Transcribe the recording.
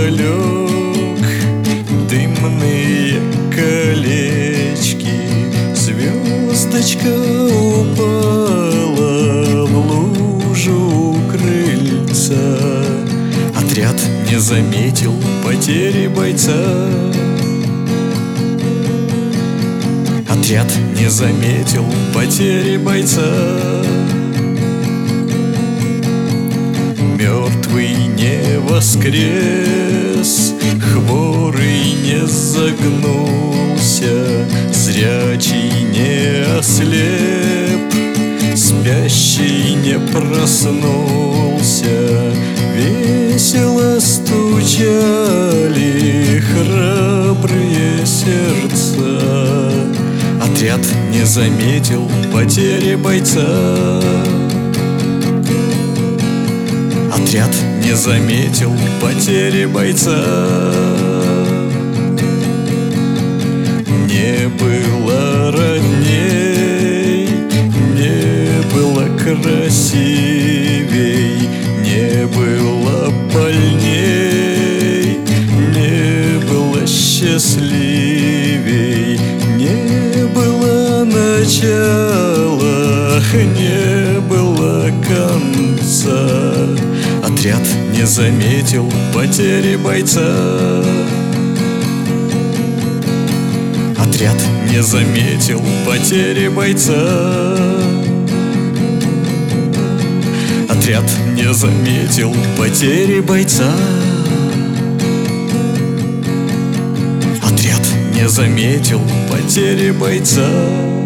вдалек дымные колечки. Звездочка упала в лужу у крыльца. Отряд не заметил потери бойца. Отряд не заметил потери бойца. Мертвый не воскрес, хворый не загнулся, зрячий не ослеп, спящий не проснулся. Весело стучали храбрые сердца. Отряд не заметил потери бойца. Отряд не заметил потери бойца. Не было родней, не было красивей, не было больней, не было счастливей, не было начала, не было конца. Отряд не заметил потери бойца. Отряд не заметил потери бойца. Отряд не заметил потери бойца. Отряд не заметил потери бойца.